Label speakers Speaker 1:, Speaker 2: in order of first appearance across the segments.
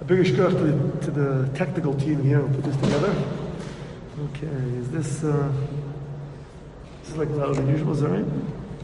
Speaker 1: bigger shkach to the technical team here who put this together. Okay, is this is like louder than usual, is that right?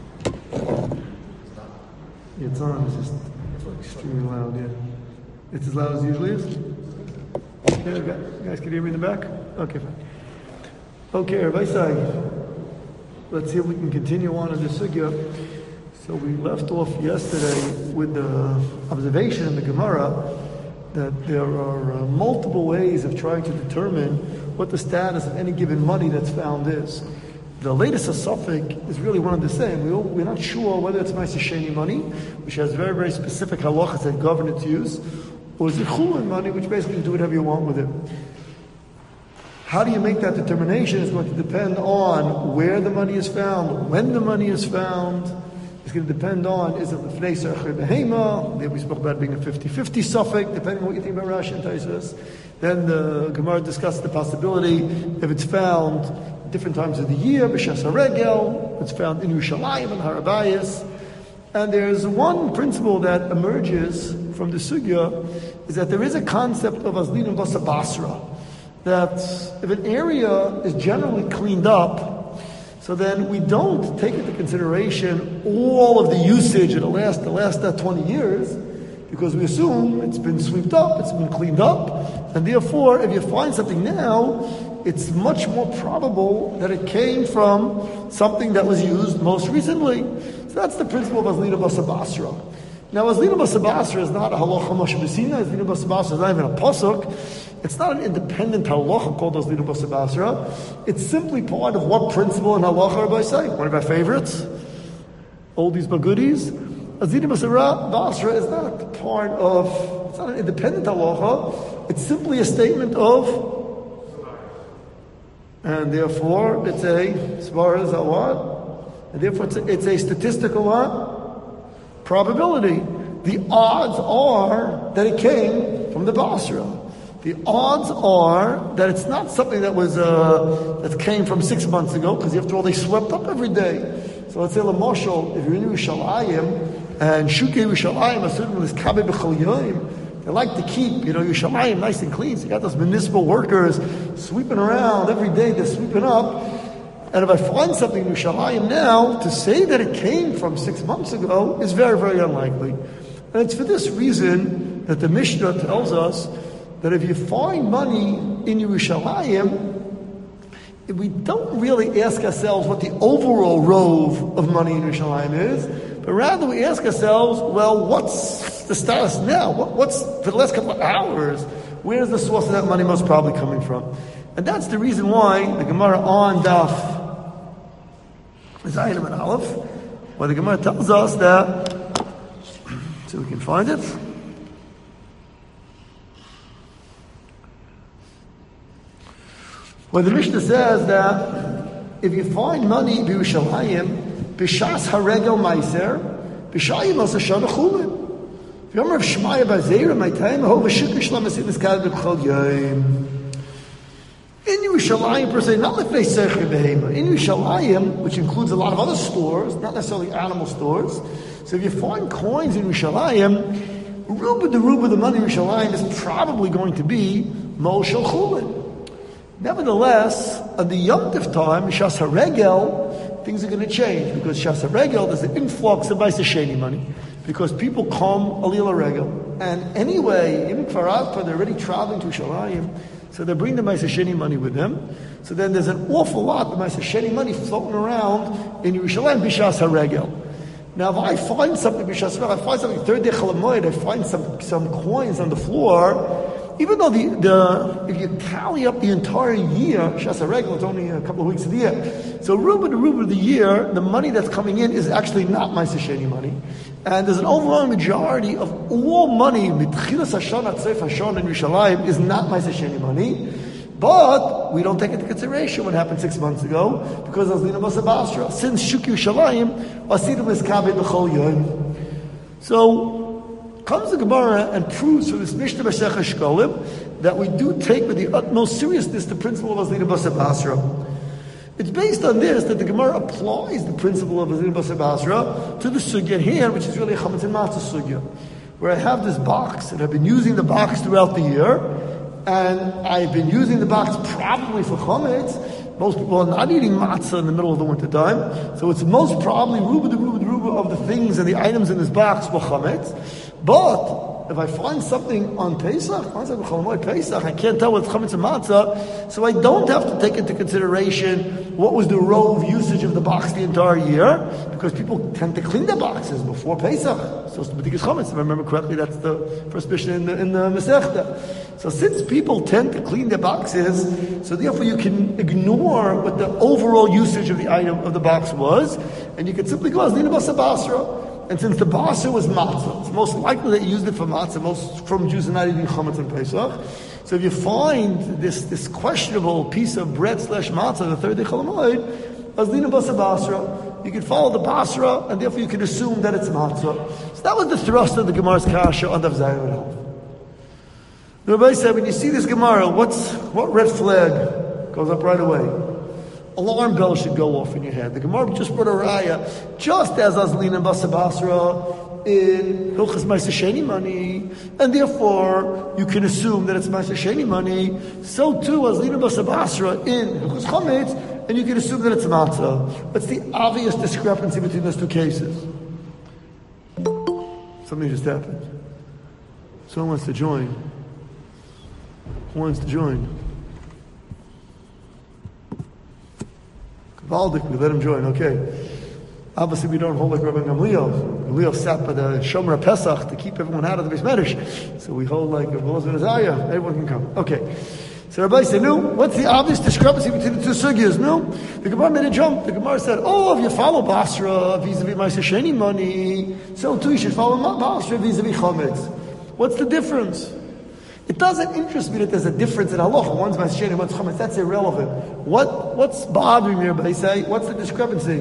Speaker 1: Yeah, it's on, it's just extremely loud, yeah. It's as loud as it usually is? Yeah, you guys can hear me in the back? Okay, fine. Okay, Rabbi Sai, let's see if we can continue on in this sugya. So we left off yesterday with the observation in the Gemara that there are multiple ways of trying to determine what the status of any given money that's found is. The latest suffix is really one of the same. We're not sure whether it's Ma'aser Sheni money, which has very, very specific halachas that govern its use, or is it chulin money, which basically you do whatever you want with it. How do you make that determination is going to depend on where the money is found, when the money is found. It's going to depend on, is it l'fnei tzarchei behema? There we spoke about being a 50-50 suffix, depending on what you think about Rashi and Taisus. Then the Gemara discussed the possibility, if it's found at different times of the year, b'shas haregel, it's found in Yerushalayim and Har Habayis. And there's one principle that emerges from the sugya, is that there is a concept of azlin and basa basra, that if an area is generally cleaned up, so then we don't take into consideration all of the usage of the last 20 years, because we assume it's been swept up, it's been cleaned up, and therefore, if you find something now, it's much more probable that it came from something that was used most recently. So that's the principle of Azlina Basa Basra. Now, Azlina Basa Basra is not a halacha Moshe B'Sinai. Azlina Basa Basra is not even a pasuk. It's not an independent halacha called Azlina Basa Basra. It's simply part of what principle in halacha Rabbi say? One of our favorites, oldies but goodies. Azlina Basa Basra is not part of, it's not an independent halacha. It's simply a statement of, and therefore it's a, as far as a what? And therefore it's a statistical what? Probability. The odds are that it came from the Basra. The odds are that it's not something that was that came from 6 months ago, because after all they swept up every day. So let's say Lamoshel, if you're in Yerushalayim and Shukei Yerushalayim, a certain is Kabe B'chol Yoyim, they like to keep, Yerushalayim nice and clean. So you got those municipal workers sweeping around every day. They're sweeping up. And if I find something in Yerushalayim now, to say that it came from 6 months ago is very, very unlikely. And it's for this reason that the Mishnah tells us that if you find money in Yerushalayim, we don't really ask ourselves what the overall rove of money in Yerushalayim is, but rather we ask ourselves, well, what's the status now? What's for the last couple of hours? Where's the source of that money most probably coming from? And that's the reason why the Gemara on Daf Zayin and Aleph, where the Gemara tells us that, so we can find it. Where the Mishnah says that if you find money in Yerushalayim, b'shas haregel meiser, b'shayim asa shana chulin. V'yomer of Shmaya b'zeira ma'itayim ho v'shikr shlam asit niskad b'chol yoyim. In Yerushalayim, per se, not l'fnei tzarchei behema. In Yerushalayim, which includes a lot of other stores, not necessarily animal stores. So if you find coins in Yerushalayim, ruba the money in Yerushalayim is probably going to be mol shel chulin. Nevertheless, at the Yom Tov time, Shas HaRegel, things are going to change, because Shas HaRegel, there's an influx of Ma'aser Sheni money, because people come Alil HaRegel. And anyway, even Kfar Alpha, they're already traveling to Yerushalayim, so they bring the Ma'aser Sheni money with them. So then there's an awful lot of Ma'aser Sheni money floating around in Yerushalayim, B'Shas HaRegel. Now, if I find something, B'Shas HaRegel, I find something, third day Chol HaMoed, I find some coins on the floor, even though if you tally up the entire year, Shas HaRegel, it's only a couple of weeks of the year. So ruba to the year, the money that's coming in is actually not Ma'aser Sheni money. And there's an overwhelming majority of all money, Mitchilas Hashanah, Tzef Hashanah in Yerushalayim, is not Ma'aser Sheni money. But we don't take into consideration what happened 6 months ago, because Azlina Basa Basra. Since Shuk Yerushalayim, Asidim is Kabe B'chol Yoyim. So comes the Gemara and proves from this Mishnah Masechah Shkolim that we do take with the utmost seriousness the principle of Azlina Basa Basra. It's based on this that the Gemara applies the principle of Azlina Basa Basra to the sugya here, which is really a chametz and matzah sugya. where I have this box, and I've been using the box throughout the year, and I've been using the box probably for chametz. Most people are not eating matzah in the middle of the winter time, so it's most probably ruba of the things and the items in this box were chametz. But if I find something on Pesach, I can't tell what's chametz and matzah, so I don't have to take into consideration what was the rove usage of the box the entire year, because people tend to clean their boxes before Pesach. So it's the chametz. If I remember correctly, that's the first mission in the Masechta. So since people tend to clean their boxes, so therefore you can ignore what the overall usage of the item of the box was, and you can simply go as Lina Basa Basra. And since the basra was matzah, it's most likely that you used it for matzah. Most from Jews are not eating chametz and Pesach. So if you find this questionable piece of bread / matzah the third day Chol Hamoed, as Lina Basa Basra, you can follow the basra, and therefore you can assume that it's matzah. So that was the thrust of the Gemara's kasha on Daf Zayin Al. The Rabbi said, when you see this Gemara, what red flag goes up right away? Alarm bell should go off in your head. The Gemara just brought a raya, just as Azlina Basa Basra in Hilchas Ma'aser Sheni money, and therefore you can assume that it's Ma'aser Sheni money. So too Azlina Basa Basra in Hilchas Chametz, and you can assume that it's matzah. What's the obvious discrepancy between those two cases? Something just happened. Someone wants to join. Who wants to join? Valdik, we let him join, okay. Obviously we don't hold like Rabbi Gamliel. Gamliel sat by the Shomer Pesach to keep everyone out of the Beis Medrash. So we hold like Rabbi Elazar and Azariah, everyone can come. Okay. So Rabbi said, no, what's the obvious discrepancy between the two sugyas? No. The Gemara made a jump. The Gemara said, if you follow Basra vis-a-vis Ma'aser Sheni money, so too you should follow Basra vis-a-vis Chametz. What's the difference? It doesn't interest me that there's a difference in halacha. One's Ma'aser Sheni, one's Chametz. That's irrelevant. What's bothering me, Rabbi say? What's the discrepancy?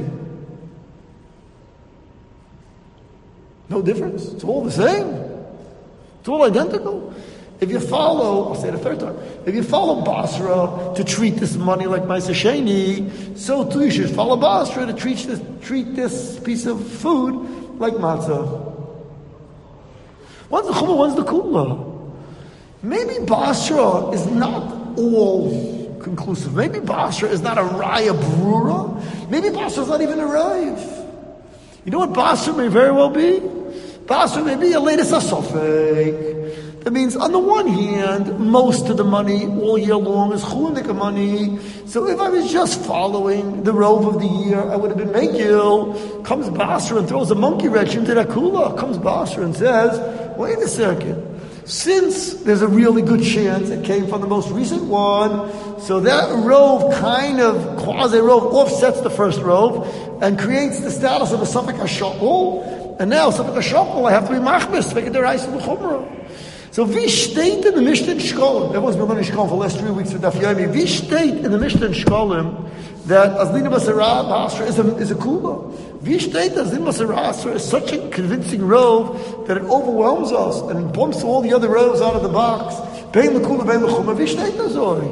Speaker 1: No difference. It's all the same. It's all identical. If you follow, I'll say it a third time, if you follow Basra to treat this money like Ma'aser Sheni, so too you should follow Basra to treat this piece of food like matzah. One's the chumrah, one's the kula. Maybe Basra is not all conclusive. Maybe Basra is not a raya brura. Maybe Basra is not even a raiv. You know what Basra may very well be? Basra may be a latest asofek. That means, on the one hand, most of the money all year long is chulik money. So if I was just following the rove of the year, I would have been mekil. Comes Basra and throws a monkey wrench into that kula. Comes Basra and says, wait a second. Since there's a really good chance it came from the most recent one, so that rove kind of, quasi-rove, offsets the first rove and creates the status of a Safek HaShokol. And now, Safek HaShokol, I have to be machmis, make it the rice of the chumrah. So, wie steht in the Mishnah in Shkolim? Everyone's been learning Shkolim for the last 3 weeks with Daf Yomi. Wie steht in the Mishnah in Shkolim that Azlina Basra is a kula? Wie steht that Azlina Basra is such a convincing rove that it overwhelms us and bumps all the other roves out of the box? Bein l'kula, bein l'chumah. Wie steht that, Zori?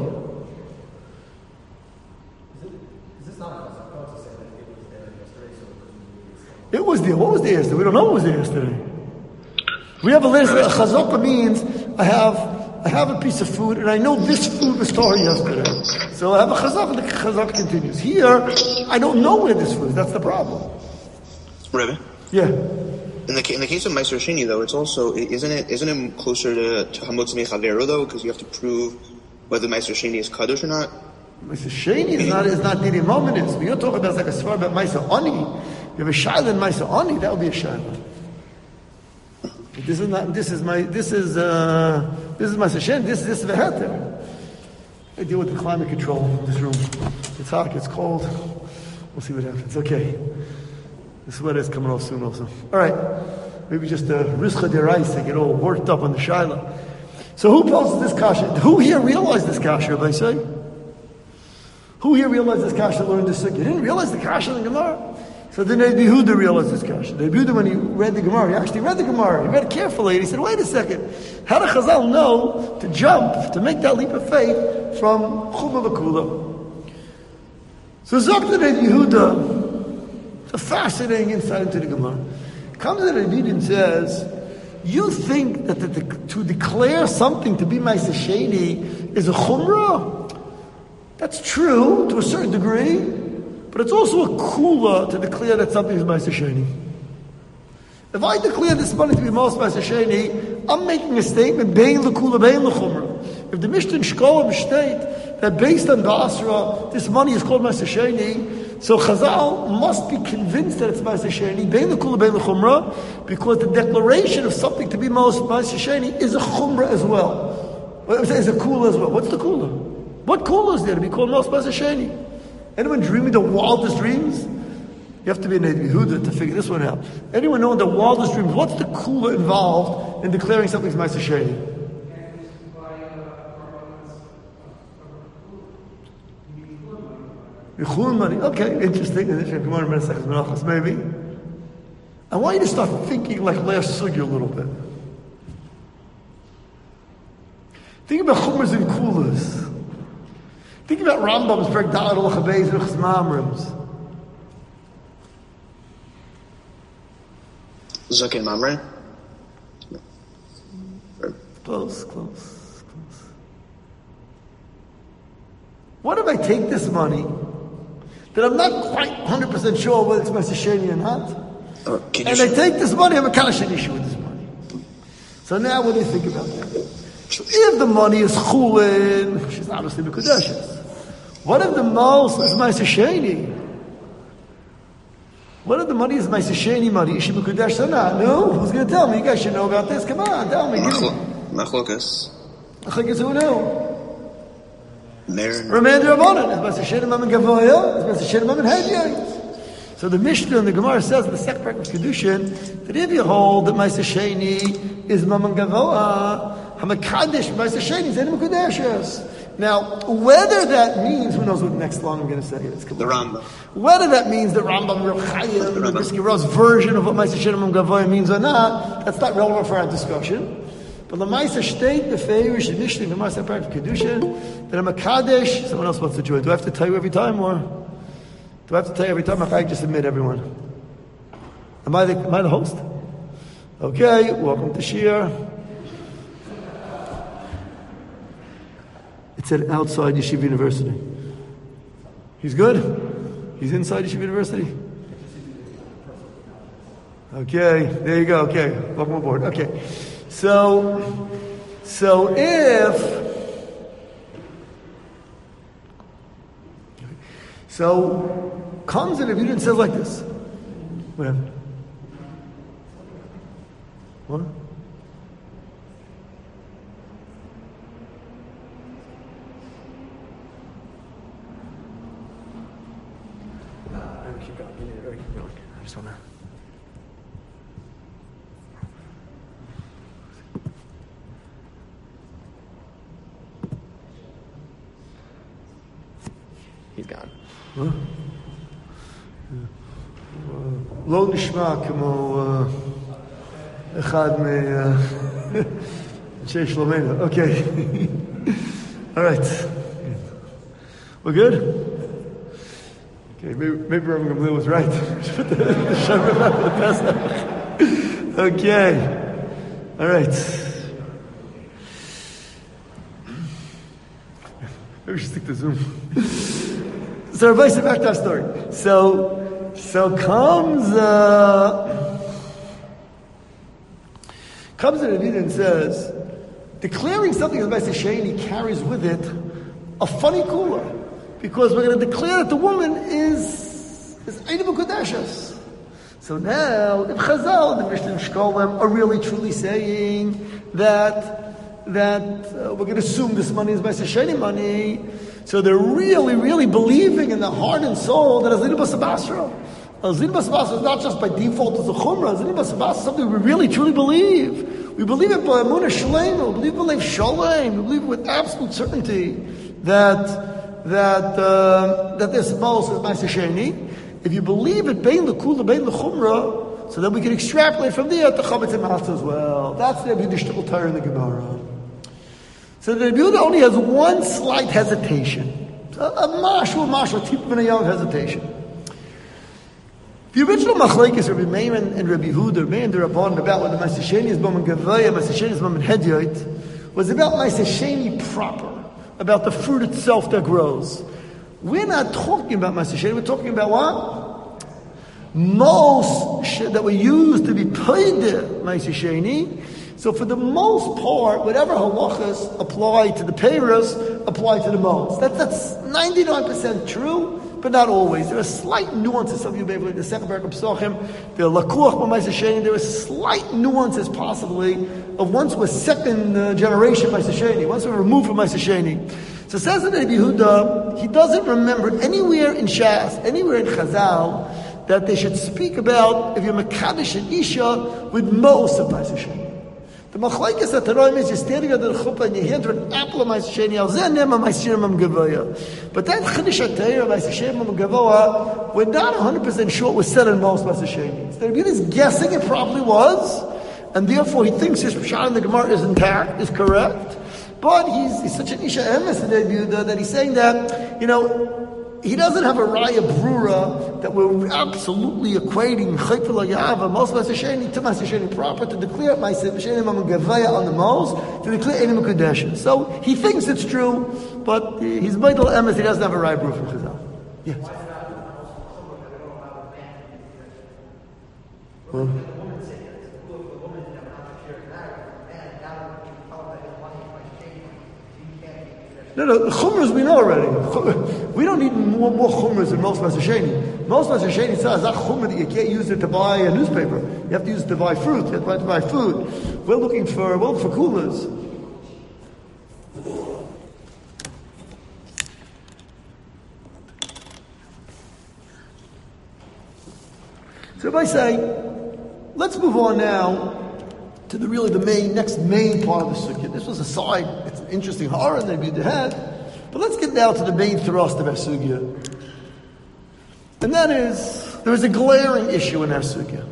Speaker 1: It was there. What was there yesterday? We don't know what was there yesterday. We have a list. A chazaka means I have a piece of food and I know this food was Torah yesterday. So I have a chazaka and the chazaka continues. Here, I don't know where this food is. That's the problem.
Speaker 2: Rebbe?
Speaker 1: Yeah.
Speaker 2: In the case of Ma'aser Sheni, though, it's also, isn't it closer to Hamotz Mechaveru, though? Because you have to prove whether Ma'aser Sheni is Kadosh or not?
Speaker 1: Ma'aser Sheni is not Didi Mominis. But you're talking about like a svar about Ma'aser Ani. You have a shayla in Ma'aser Ani, that would be a shayla. This is Ma'aser Sheni, this is Veheter. I deal with the climate control in this room. It's hot, it's cold. We'll see what happens. Okay. The sweater is coming off soon also. All right. Maybe just a Rizcha Deraisa, get all worked up on the Shaila. So who poses this kasha? Who here realized this kasha, they say? Who here realized this kasha learned this? You didn't realize the kasha in the Gemara? So then Rabbi Yehuda realized this kasha. Rabbi Yehuda, when he read the Gemara, he actually read the Gemara. He read it carefully, and he said, wait a second. How did Chazal know to jump, to make that leap of faith from Chumah L'Kula? So Zokta Rabbi Yehuda, a fascinating insight into the Gemara. Comes to the Rebbe and says, You think that to declare something to be Ma'aseh Sheni is a chumrah? That's true to a certain degree, but it's also a kula to declare that something is Ma'aseh Sheni. If I declare this money to be most Ma'aseh Sheni, I'm making a statement, bein l'kula, bein l'chumrah. If the Mishnah in Shkolim state that based on Ba'asra, this money is called Ma'aseh Sheni, so Chazal must be convinced that it's Ma'aseh Sheni, bein l'kula, bein l'chumrah, because the declaration of something to be most Ma'aseh Sheni is a chumrah as well. Is a kula as well. What's the kula? What kula is there to be called most Ma'aseh Sheni? Anyone dreaming the wildest dreams? You have to be an Yehuda to figure this one out. Anyone know the wildest dreams? What's the kula involved in declaring something's Ma'aseh Sheni? Yichun money. Okay, interesting. Maybe. I want you to start thinking like last sugi a little bit. Think about chumras and kulas. Think about Rambam's Perek Daled Halacha Beis and Mamrams.
Speaker 2: Zaken Mamre?
Speaker 1: Close. What if I take this money that I'm not quite 100% sure whether it's Ma'aseh Sheni or not, and I take this money, I'm a Kalash issue with this money. So now what do you think about that? If the money is chulin, she's obviously Mekudeshes. What if the most is Ma'aseh Sheni? What if the money is Ma'aseh Sheni money? Is she Mekudesh or not? No? Who's going to tell me? You guys should know about this. Come on, tell me.
Speaker 2: Machlokas.
Speaker 1: Machlokas who knew?
Speaker 2: Remainder
Speaker 1: of honor. It's Ma'aseh Sheni Mammon Gavoya. It's Ma'aseh Sheni Mammon Hedya. So the Mishnah and the Gemara says in the second part of Kedushin that if you hold that Ma'aseh Sheni is Mammon Gavoya, Hamakadesh Ma'aseh Sheni is Edim Mekudeshes. Now, whether that means, who knows what the next line I'm going to say is.
Speaker 2: The Rambam.
Speaker 1: Whether that means the Rambam, Reb Chaim, the Brisker Rose version of what Ma'aseh Sheni Mammon Gavoya means or not, that's not relevant for our discussion. But the Ma'aseh state, the Feirish, the Mishnah, the Ma'aseh part of Kedushin, that I'm a Kaddish. Someone else wants to join. Do I have to tell you every time, or do I have to tell you every time? I just admit everyone. Am I the host? Okay, welcome to Shir. It said outside Yeshiva University. He's good? He's inside Yeshiva University? Okay, there you go. Okay, welcome aboard. Okay, so comes in a view and says like this. What happened? What? Keep going. I just want to.
Speaker 2: He's gone.
Speaker 1: Huh? לא נשמע כמו אחד מאנשי שלומנו. Okay. All right. We're good? Okay, maybe Rabbi Gamliel was right. Okay. All right. Maybe we should stick to Zoom. So everybody sit back to our story. So comes an Avida and says, declaring something as Ma'aseh Sheni carries with it a funny kula, because we're going to declare that the woman is Edim Mekudeshes. So now, if Chazal, the Mishnah and Shkolim are really truly saying that we're going to assume this money is Ma'aseh Sheni money, so they're really, really believing in the heart and soul that Azina Basabasra. Azina Basabasra is not just by default as a chumrah. Azina Basabasra is something we really, truly believe. We believe it by Amunah Shalema. We believe it by Shalem. We believe with absolute certainty that this supposed is Ma'aseh Sheni. If you believe it, bein l'kula, bein l'chumrah, so then we can extrapolate from there to Chametz and Matzah as well. That's the Rebbe Shtickle Torah in the Gemara. So the Rebbe only has one slight hesitation. A tip of a young hesitation. The original machlekes Rabbi Meir and Rabbi Huda, Meir and the Rabban, about whether Ma'aser Sheni is Mammon Gavaya, Ma'aser Sheni is Mammon Hedyot, was about Ma'aser Sheni proper, about the fruit itself that grows. We're not talking about Ma'aser Sheni, we're talking about what? Most that were used to be paid Ma'aser Sheni. So for the most part, whatever halachas apply to the peiros apply to the most. That's 99% true. But not always. There are slight nuances. Some of you may have read the second paragraph of Pesachim. The lakuach b'ma'aser sheni. There are slight nuances, possibly, of once we're second generation ma'aser sheni. Once we're removed from ma'aser sheni. So says the Rabbi Yehuda, he doesn't remember anywhere in Shas, anywhere in Chazal, that they should speak about if you're mekadosh an isha with most of ma'aser sheni. The machlekes that the Rambam is you're standing under the chuppah and you hand her an apple of ma'aser sheni. Al zeh nema ma'aser mam gavoya. But that chiddush atayir of ma'aser sheni mam gavoya, we're not 100% sure it was said in most ma'aser sheni. So the Rebbe is guessing it probably was, and therefore he thinks his pshat in the Gemara is intact, is correct. But he's such an isha emes in the Rebbe that he's saying that, he doesn't have a raya brura that we're absolutely equating chayk v'layava, most ma'aser sheni to ma'aser sheni proper, to declare ma'aser sheni mam gavaya on the most, to declare enim kodeshes. So he thinks it's true, but he's vital emes, he doesn't have a raya brura from Chazal. Yes. No, the chumras we know already. We don't need more chumras than most ma'aser sheni. Most ma'aser sheni says that chumra that you can't use it to buy a newspaper. You have to use it to buy fruit. You have to buy food. We're looking for coolers. So if I say, let's move on now to the next main part of the sukkah. This was a side, it's an interesting horror that we had, but let's get now to the main thrust of our sukkah. And that is, there is a glaring issue in our sukkah.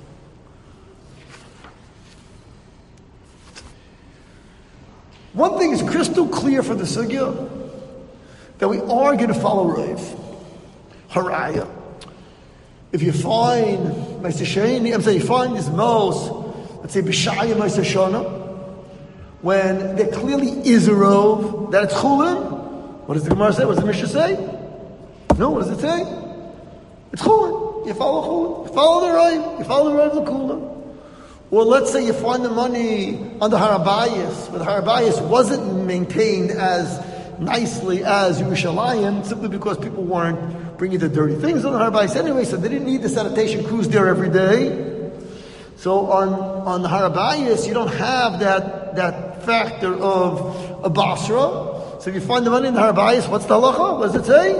Speaker 1: One thing is crystal clear for the sukkah, that we are going to follow Rav. Haraya. If you find Ma'aser Sheni, you find this most, let's say b'shaya ma'aser shana, when there clearly is a rov that it's chulin. What does the Gemara say? What does the Mishnah say? No, what does it say? It's chulin. You follow chulin. You follow the rov. You follow the rov l'kulam. Or let's say you find the money on the Harabayas, but the Harabayas wasn't maintained as nicely as Yerushalayim, simply because people weren't bringing the dirty things on the Harabayas anyway, so they didn't need the sanitation crews there every day. So on the Harabayas, you don't have that factor of a Basra. So if you find the money in the Harabayas, what's the halacha? What does it say?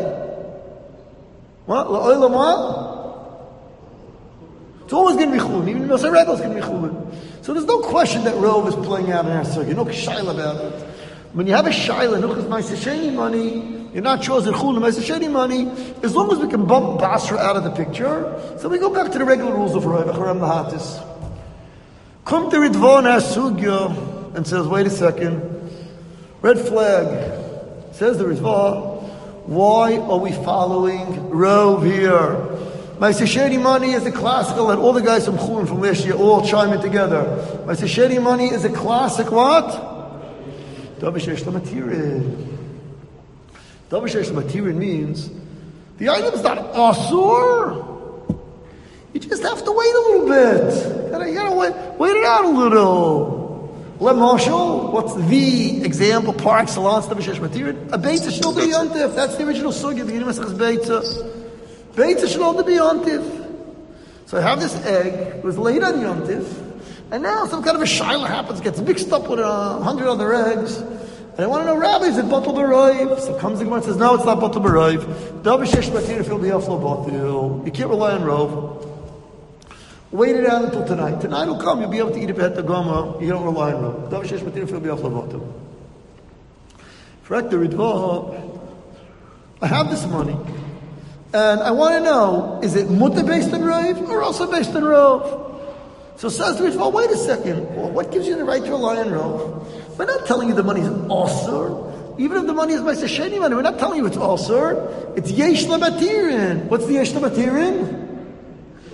Speaker 1: What? La'olam what? It's always going to be chulin. Even Moshe Rebbe is going to be chulin. So there's no question that Rov is playing out in our circuit. No shaila about it. When you have a shaila, Nuchas Ma'aser Sheni money, you're not sure is it chulin Ma'aser Sheni money, as long as we can bump Basra out of the picture, so we go back to the regular rules of Rov, Acharam Lahatis. Come to Ridvan Asugya and says, wait a second, red flag. Says the Ridvan, why are we following Rov here? Ma'aser Sheni money is a classical, and all the guys from Chulin from last year all chime in together. Ma'aser Sheni money is a classic what? Davishesh Lamatirin. Davishesh Lamatirin means the item's not asur. You just have to wait a little bit. You gotta wait it out a little. Let Marshall, what's the example par excellence? Davishesh Lamatirin. A beitza should all be yontif. That's the original sugya. The beginning of beitza. Beitza should all be yontif. So I have this egg. It was laid on yontif. And now some kind of a shaila happens, gets mixed up with 100 other eggs. And I want to know, Rabbi, is it batel b'roiv? So comes the Gemara and says, no, it's not batel b'roiv. Davishesh Lamatirin fil b'yaflo batel. You can't rely on Rov. Wait it out until tonight. Tonight will come, you'll be able to eat it at the Goma. You don't rely on Rov. Davishesh Lamatirin fil b'yaflo batel. Correct the Ridva. I have this money. And I want to know, is it mutter based on Rov or also based on Rov? So says the Ritva, wait a second. Well, what gives you the right to rely on Rov? We're not telling you the money is asur. Even if the money is Ma'aser Sheni money, we're not telling you it's asur. It's yesh lamatirin. What's the yesh lamatirin?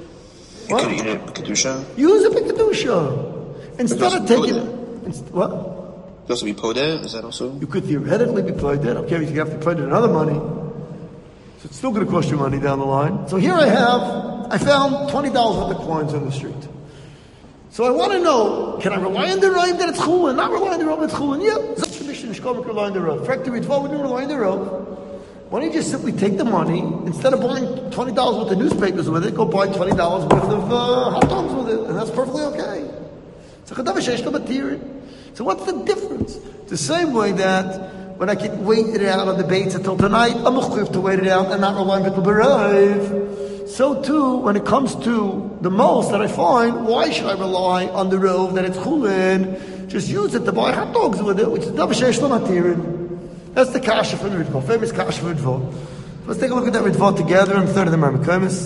Speaker 2: You could eat it with Kedusha.
Speaker 1: Use it with Kedusha. Instead of taking it. What?
Speaker 2: Could also be podeh. Is that also?
Speaker 1: You could theoretically be paid that. Okay, you have to pay another money. So it's still going to cost you money down the line. So here I found $20 worth of coins on the street. So I want to know, can I rely on the Rav that it's chulin? Not rely on the Rav that it's chulin. Yeah, that's the mission. Shkomek rely on the Rav. Fact, the Ritva wouldn't rely on the Rav. Why don't you just simply take the money, instead of buying $20 worth of newspapers with it, go buy $20 worth of hot dogs with it, and that's perfectly okay. So what's the difference? The same way that when I can wait it out on the Beitz until tonight, I'm mechuyev to wait it out and not rely on Bittul B'Raiv. So too, when it comes to the most that I find, why should I rely on the Rav that it's chulin? Just use it to buy hot dogs with it, which is davar sheish lo matirin. That's the kasha from the Ritva, famous kasha from Ritva. Let's take a look at that Ritva together and third of the Mermekaimis.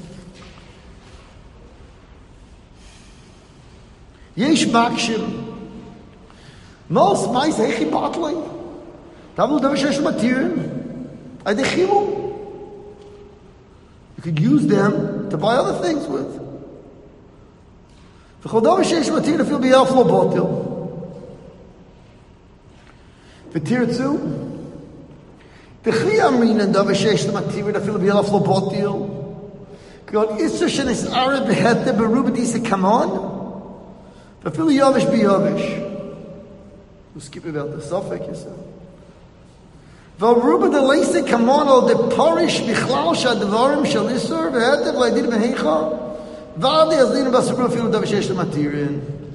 Speaker 1: Yesh makshim. Most mais hechi batling. Tavu davar sheish lo matirin. Adechimu. You could use them to buy other things with. V'chol davar sheish lo matirin afil b'yaf lo botil. V'tirtzu, the chiyamrin and davar sheish lo matirin afil b'yaf lo botil. God isur shenis arab behete beruba disa kamon. V'afil yavish b'yavish. We'll skip about the suffix, you said. V'aruba de leise kamon al de parish bichlal shadvarim shal isur behete v'laydir behecha v'adi azlin b'asur afil davar sheish lo matirin.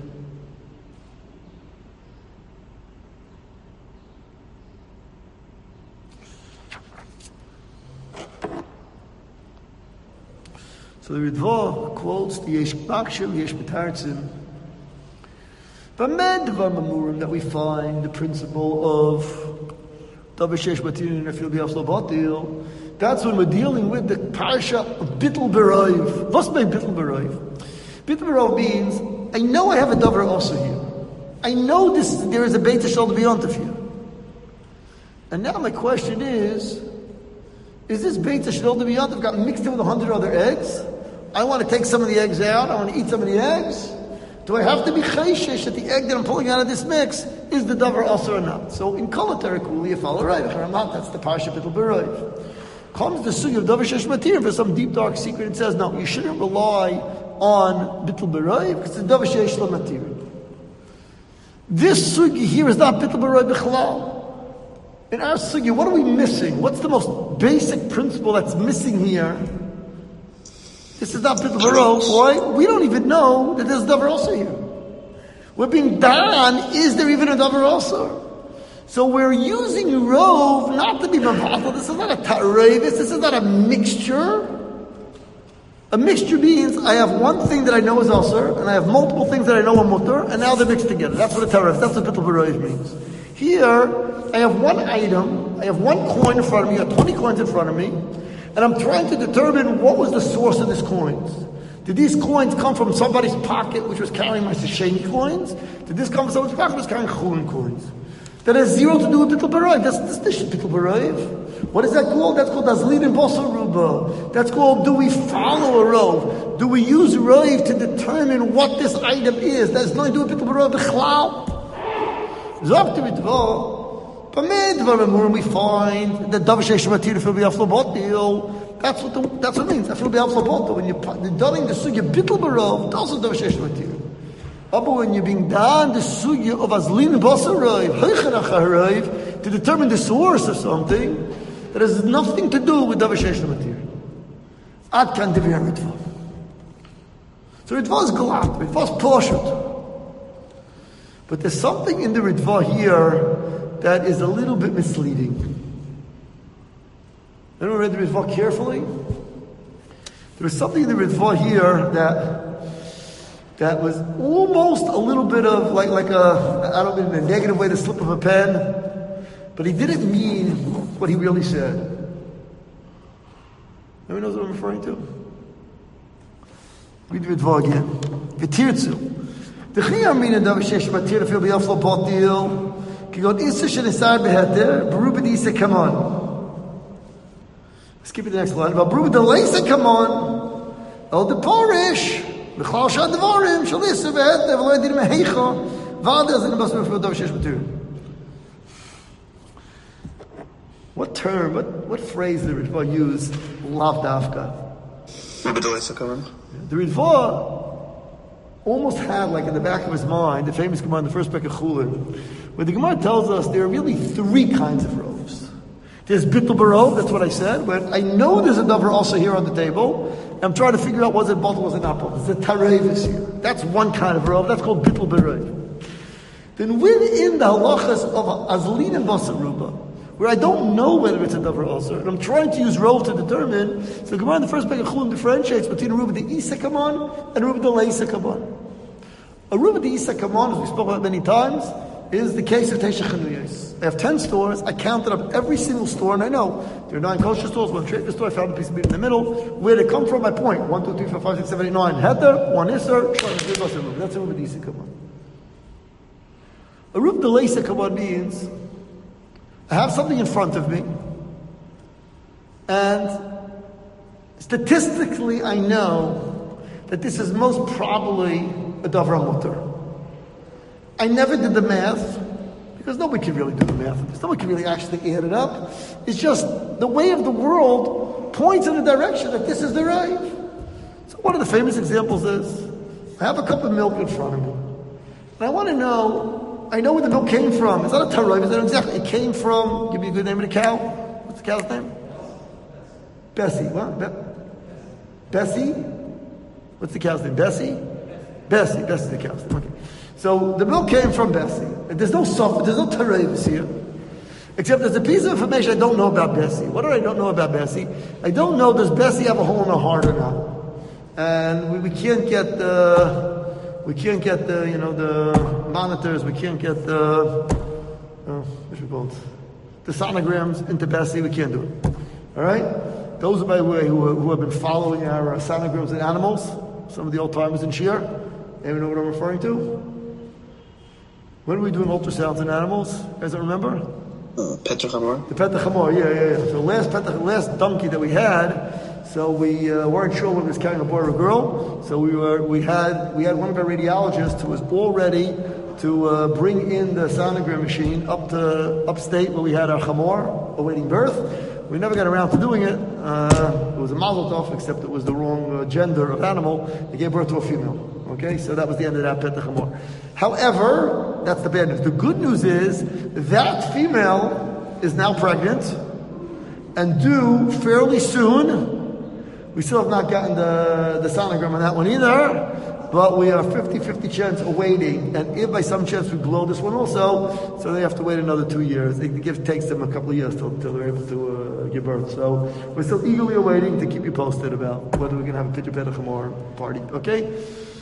Speaker 1: So the Ritva quotes the Yesh Makshim, Yesh B'tartzim. B'med Dvar Mamurim that we find the principle of Davar Sheish Matirin Afil B'Yaf Lo Batil. That's when we're dealing with the parsha of Bittul B'Raiv. What's my Bittul B'Raiv? Bittul B'Raiv means, I know I have a Davar also here. I know there is a Beit HaShal B'Yontif here. And now my question is this Beit HaShal B'Yontif got mixed in with 100 other eggs? I want to take some of the eggs out. I want to eat some of the eggs. Do I have to be chayshish that the egg that I'm pulling out of this mix is the davar asur or not? So in Kolatar Kuli, you follow right. That's the parsha Bittul B'Raiv. Comes the sugi of davar sheish matir for some deep dark secret. It says no, you shouldn't rely on Bittul B'Raiv because it's davar sheish lo matir. This sugi here is not Bittul B'Raiv b'chalal. In our sugi, what are we missing? What's the most basic principle that's missing here? This is not Bittul B'Raiv. Why? We don't even know that there's a davar also here. We're being done. Is there even a davar also? So we're using rov not to be mavatal. This is not a ta'revis. This is not a mixture. A mixture means I have one thing that I know is also, and I have multiple things that I know are mutter, and now they're mixed together. That's what a ta'revis. That's what Bittul B'Raiv means. Here, I have one item. I have one coin in front of me. I have 20 coins in front of me. And I'm trying to determine what was the source of these coins. Did these coins come from somebody's pocket which was carrying my Sheni coins? Did this come from somebody's pocket which was carrying Chulin coins? That has zero to do with Bittul B'Raiv. That's Bittul B'Raiv. What is that called? That's called Azlin and Bosa Ruba. That's called, do we follow a rov? Do we use rov to determine what this item is? That has nothing to do with Bittul B'Raiv. B'chlal. Zok to Ritva. We find that davar sheish matir afil b'yaf lo batil. That's what it means. Afil b'yaf lo batil. When you're done the sugya Bittul B'Raiv, it's also davar sheish matir. But when you're being done the sugya of azlin b'asar raiv, heichen achar raiv, to determine the source of something that has nothing to do with davar sheish matir. Ad kan divya Ritva. So Ritva is galat. Ritva is pashut. But there's something in the Ritva here that is a little bit misleading. Anyone read the Ritva carefully? There was something in the Ritva here that was almost a little bit of like a, I don't mean in a negative way, the slip of a pen, but he didn't mean what he really said. Anyone knows what I'm referring to? Read the Ritva again. V'tirtzu. D'chiyam min davar sheish matir afil b'yaf lo batil. Skip it to the next line. El the Porish, B'chlal Shadvarim, Shalisa V'het, V'lo Yedim Heicha, V'adaz in Bas Mefil Dov Shesh B'Tur. What term, what phrase did the Ritva use? Lav Dafka. The Ritva almost had, like in the back of his mind, the famous Gemara in the first Pekah Chulin, where the Gemara tells us there are really three kinds of robes. There's Bittul Barov, that's what I said, but I know there's a Dover also here on the table. I'm trying to figure out was it Batel, was it not Batel. There's a Tarevis here. That's one kind of robe, that's called Bittul Barov. Then within the halachas of Azlin and Basaruba, where I don't know whether it's a Dover also, and I'm trying to use rove to determine, so the Gemara in the first Pekah Chulin differentiates between a Ruba de Isa Kaman and a Ruba de Leisa Kaman. A Ruba de Isa Kaman, as we spoke about many times, is the case of Teisha Chanuyos. I have 10 stores, I counted up every single store, and I know there are 9 kosher stores, 1 treif store, I found a piece of meat in the middle. Where did it come from? My point. 1, 2, 3, 4, 5, 6, 7, 8, 9. Heter, 1 Isser, that's a Ruba de Isa Kaman. A Ruba de Leisa Kaman means I have something in front of me, and statistically I know that this is most probably a Davar Mutter. I never did the math, because nobody can really do the math. Nobody can really actually add it up. It's just the way of the world points in the direction that this is the right. So one of the famous examples is, I have a cup of milk in front of me, and I want to know, I know where the milk came from. It's not a taroiv, it's not exactly. It came from, give me a good name of the cow. What's the cow's name? Bessie. What? Bessie? What's the cow's name? Bessie? Bessie. Bessie's the cow's name. Okay. So the milk came from Bessie. And there's no taroivs here. Except there's a piece of information I don't know about Bessie. What do I don't know about Bessie? I don't know, does Bessie have a hole in her heart or not? And we can't get the monitors, we can't get the sonograms into Bessie, we can't do it. Alright? Those, by the way, who have been following our sonograms in animals, some of the old timers in Shir, anyone know what I'm referring to? When are we doing ultrasounds in animals? You guys don't remember?
Speaker 2: Petrachamor.
Speaker 1: The Petrachamor, yeah. So last donkey that we had, so we weren't sure whether it was carrying a boy or a girl. So we had one of our radiologists who was all ready to bring in the sonogram machine up to upstate where we had our chamor awaiting birth. We never got around to doing it. It was a mazel tov, except it was the wrong gender of animal. They gave birth to a female. Okay, so that was the end of that Petach Hamor. However, that's the bad news. The good news is that female is now pregnant and due fairly soon. We still have not gotten the sonogram on that one either, but we are 50-50 chance awaiting. And if by some chance we blow this one also, so they have to wait another 2 years. It takes them a couple of years till they're able to give birth. So we're still eagerly awaiting to keep you posted about whether we're going to have a Pitcher Petach Hamor party. Okay?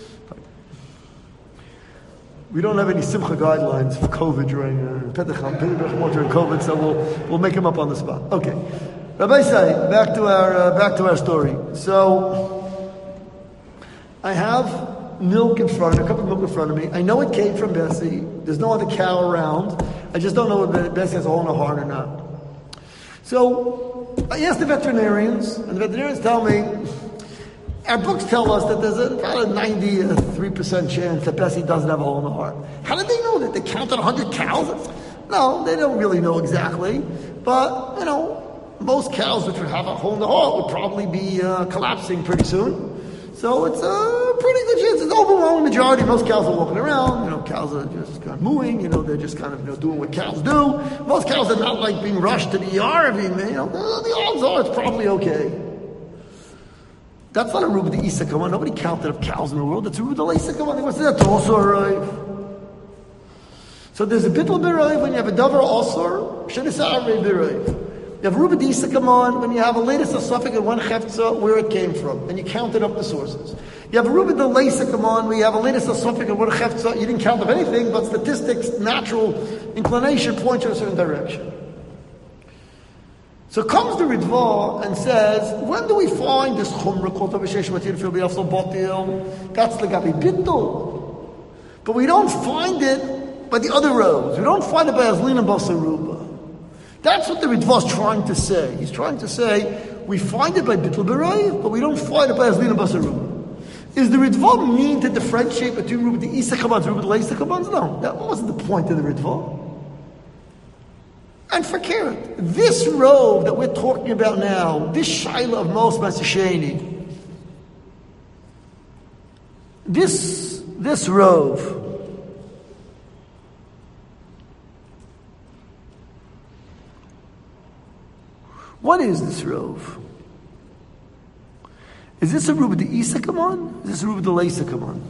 Speaker 1: We don't have any simcha guidelines for COVID during Petach Hamor during COVID, so we'll make them up on the spot. Okay, Rabbi Say, back to our story. So I have milk in front of me, a cup of milk in front of me. I know it came from Bessie. There's no other cow around. I just don't know whether Bessie has a hole in her heart or not. So I asked the veterinarians, and the veterinarians tell me, our books tell us that there's about a 93% chance that Bessie doesn't have a hole in the heart. How did they know that? They counted 100 cows? No, they don't really know exactly. But, most cows which would have a hole in the heart would probably be collapsing pretty soon. So it's a pretty good chance. It's overwhelming majority. Most cows are walking around. Cows are just kind of mooing. They're just kind of doing what cows do. Most cows are not like being rushed to the ER. The odds are it's probably okay. That's not a Ruba de Isa Kaman. Nobody counted up cows in the world. That's a Ruba de Leisa Kaman. What's that? Also a Raiv. So there's a Bittul B'Raiv when you have a Davar Osor. Shenisar B'Raiv. You have Ruba de Isa Kaman when you have a latest suffix and one Chefza where it came from, and you counted up the sources. You have a Ruba de Leisa Kaman where you have a latest suffix and one Chefza. You didn't count up anything, but statistics, natural inclination point you in a certain direction. So comes the Ritva and says, when do we find this Chumrah called Avashesh Matir Fil B'Yafsal Batil? That's the Gabi Bittul. But we don't find it by the other roads. We don't find it by Azlin and Basaruba. That's what the Ritva is trying to say. He's trying to say, we find it by Bittul B'Raiv, but we don't find it by Azlina Basaruba. Is the Ritva mean to differentiate between the Isa Kabans and the Leisa Kabans? No, that wasn't the point of the Ritva. And forget it. This robe that we're talking about now, this Shaila of Mos Masasheni, this robe, what is this rove? Is this a rove of the Isa Kaman? Is this a rove of the Leisa Kaman?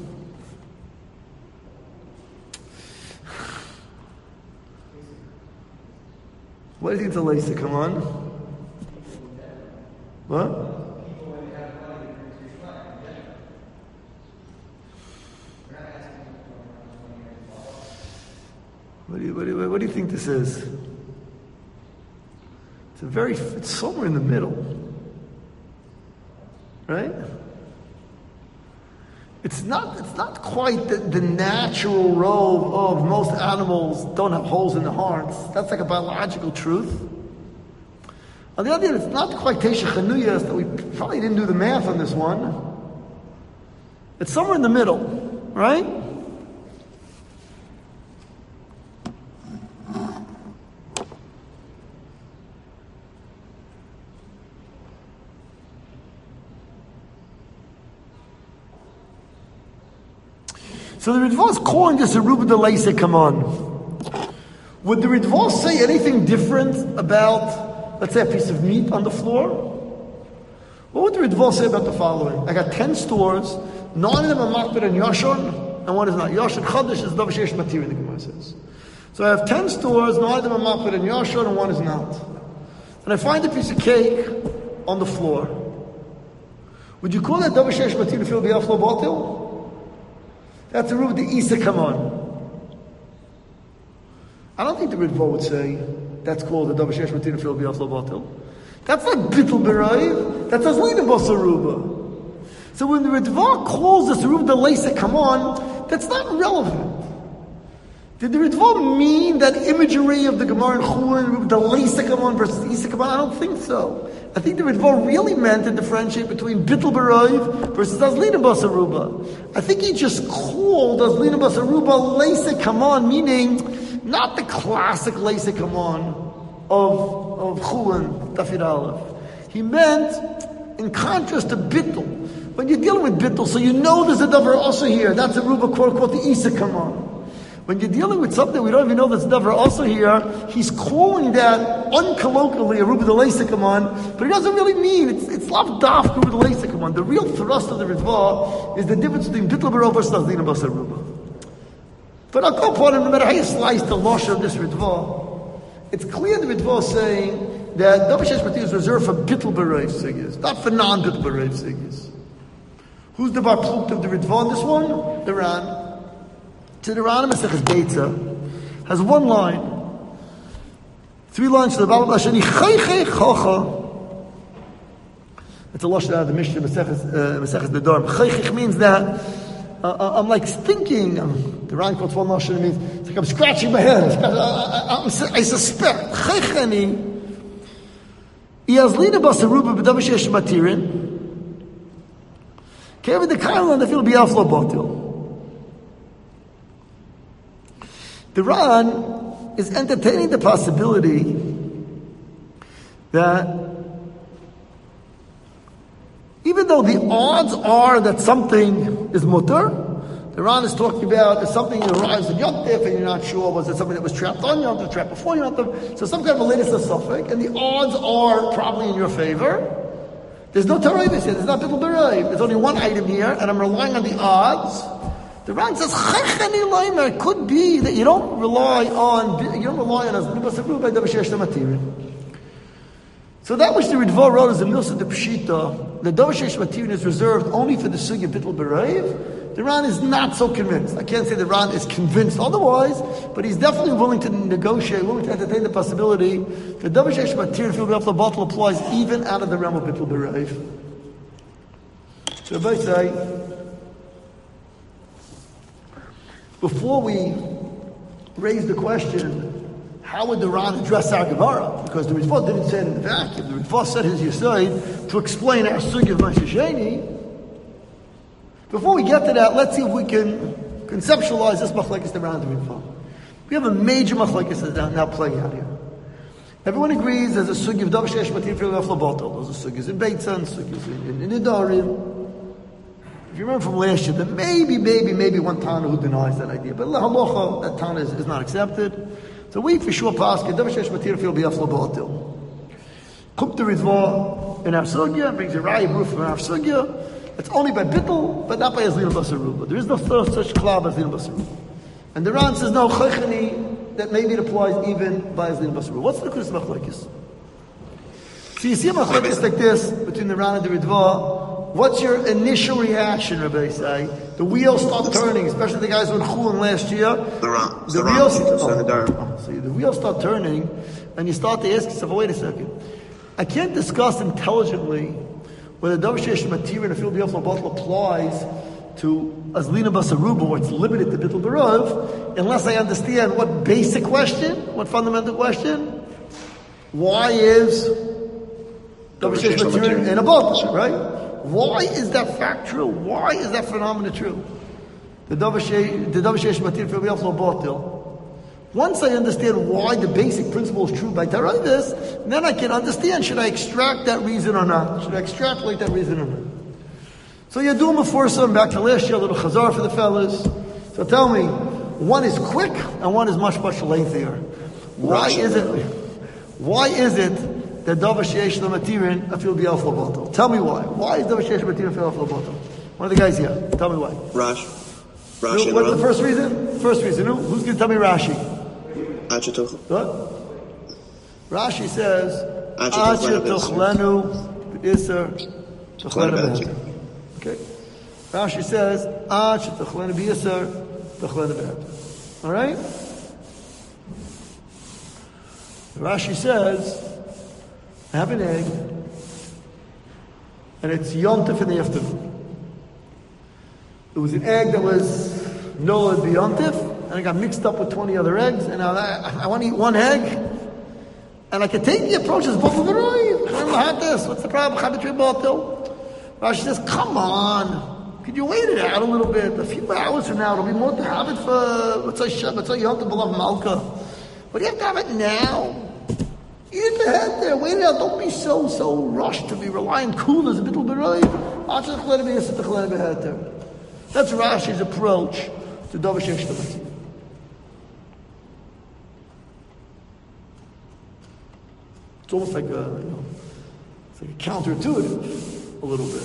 Speaker 1: What do you think the Leisa Kaman? What? What do you think this is? It's somewhere in the middle. Right? It's not quite the natural robe of most animals don't have holes in their hearts. That's like a biological truth. On the other hand, it's not quite Tesha Chanuyas that we probably didn't do the math on this one. It's somewhere in the middle, right? So the Ritva is calling this a Ruba de Leisa Kaman. Would the Ritva say anything different about, let's say, a piece of meat on the floor? What would the Ritva say about the following? I got 10 stores, 9 of them are Makbid and Yashon, and one is not. Yashon Chadash is Davar Sheyesh Matir, the Gemara says. So I have 10 stores, 9 of them are Makbid and Yashon, and one is not. And I find a piece of cake on the floor. Would you call that Davar Sheyesh Matir to fill the Aflo Batil? That's the rule of the Isa Kaman. I don't think the Ritva would say that's called the Davar Sheyesh Matir Nefil B'Yaflo Batil. That's like Bittul B'Raiv. That's Azlina Basaruba. So when the Ritva calls this rule the Leisa Kaman, that's not relevant. Did the Ritva mean that imagery of the Gemara and Chulin, the Leisa Kaman versus Isa Kaman? I don't think so. I think the Ritva really meant to differentiate between Bittul B'Raiv versus Azlina Basaruba. I think he just called Azlina Basaruba Leisa Kaman, meaning not the classic Leisa Kaman of Chulin, Tafid Aleph. He meant, in contrast to Bittul, when you're dealing with Bittul, so you know there's a Davar also here, that's a Ruba quote unquote the Isa Kaman. When you're dealing with something we don't even know that's never also here, he's calling that uncolloquially a Ruba de Leisa Kaman, but it doesn't really mean, it's lav daf Ruba de Leisa Kaman. The real thrust of the Ritva is the difference between Bittul B'Raiv versus Azlina Basaruba. But I'll go upon him, no matter how you slice the losh of this Ritva, it's clear the Ritva is saying that Davar Sheyesh Matir is reserved for Bittul B'Raiv Sigis, not for non-Bittul B'Raiv Sigis. Who's the Bar Plukt of the Ritva on this one? The Ran. To the Ran Masechus Beitza has one line, 3 lines to the Baal Hashani Chaychei Chocha. It's a lashon out of the Mishnah Masechus Nedarim. Chaychei means that I'm like thinking. The Ran quotes one lashon, it means it's like I'm scratching my head. I suspect Chaychei Iazlina Basaruba B'Davar Sheyesh Matirin. Kevin the Kail and the field B'Yaflo Batil. The Ran is entertaining the possibility that even though the odds are that something is mutter, the Ran is talking about if something arrives in Yom Tov and you're not sure, was it something that was trapped on Yom Tov, trapped before Yom Tov, so some kind of a latest suffix, and the odds are probably in your favor. There's no Tarayvis here, there's not Bittul B'Raiv, there's only one item here, and I'm relying on the odds. The Ran says, it could be that you don't rely on Azlina Basaruba by Davar Sheyesh Matir. So that which the Ritva wrote is a Milsa de Pshita, the Davar Sheyesh Matir is reserved only for the Sugya Bittul B'Raiv. The Ran is not so convinced. I can't say the Ran is convinced otherwise, but he's definitely willing to negotiate, willing to entertain the possibility that Davar Sheyesh Matir and Fil B'Yaflo Batil applies even out of the realm of Bittul B'Raiv. So if I say, before we raise the question, how would the Ran address our Gemara? because the Ritva didn't say it in the vacuum. The Ritva said his Yesod to explain our Sugi of Ma'aser Sheni. Before we get to that, let's see if we can conceptualize this machlekes around the Ritva. We have a major machlekes that's now playing out here. Everyone agrees there's a sugi of davar sheyesh matir fil aflabotel. There's a sugis in Beitzan, sugis in Nidarim. If you remember from last year, there maybe one Tana who denies that idea, but halacha that Tana is not accepted. So we for sure pass davar sheyesh matir fil aflabotel. Kup the Ritva in our sugya brings a raya proof in our sugya. It's only by bittul, but not by azlina basaruba. There is no such klab as azlina basaruba. And the Ran says no chaychani that maybe it applies even by azlina basaruba. What's the Chris machlekes? So you see a machlekes like this between the Ran and the Ritva. What's your initial reaction, Rabbi say? The wheels start turning, especially the guys who were chulin last year. The wheels start turning, and you start to ask yourself, wait a second. I can't discuss intelligently whether davar sheyesh matir in a field of bottle applies to azlina basaruba, or it's limited to bittul barav, unless I understand what basic question, what fundamental question. Why is davar sheyesh matir in a bottle, right? Why is that fact true? Why is that phenomena true? The davar sheyesh matir field of bottle. Once I understand why the basic principle is true by Taravis, then I can understand, should I extract that reason or not? Should I extrapolate that reason or not? So you do them before some, back to last year, a little chazar for the fellas. So tell me, one is quick and one is much lengthier. Why is it that davar sheyesh matirin afil b'alf labotel? Tell me why. Why is davar sheyesh matirin afil b'alf labotel? One of the guys here. Tell me why.
Speaker 2: Rashi.
Speaker 1: What's the first reason? First reason. Who's going to tell me Rashi? What? Rashi says, Acha tochlenu b'isar tochlenu b'heter. Okay. Rashi says, Acha tochlenu b'isar tochlenu b'heter. All right? Rashi says, I have an egg, and it's Yom Tov in the afternoon. It was an egg that was Nolad B'Yom Tov, and I got mixed up with 20 other eggs, and I want to eat one egg, and I can take the approach as both of the right. What's the problem? Rashi says, come on, could you wait it out a little bit? A few hours from now, it'll be more to have it for, let's say you have to beloved Malka. But you have to have it now. Eat the head there, wait it out, don't be so rushed to be relying cool as a little bit right. That's Rashi's approach to davar sheyesh matir. It's almost like it's like a counterintuitive a little bit.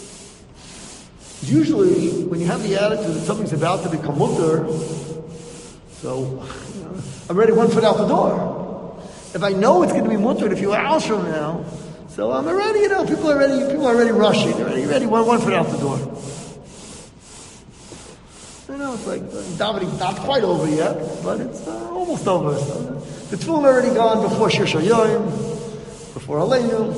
Speaker 1: Usually, when you have the attitude that something's about to become mutter, so I'm already 1 foot out the door. If I know it's going to be mutter in a few hours from now, so I'm already, people are already rushing. They're already ready 1 foot out the door. It's like davening not quite over yet, but it's almost over. So the tefillin already gone before Shir Shayim, before Aleinu.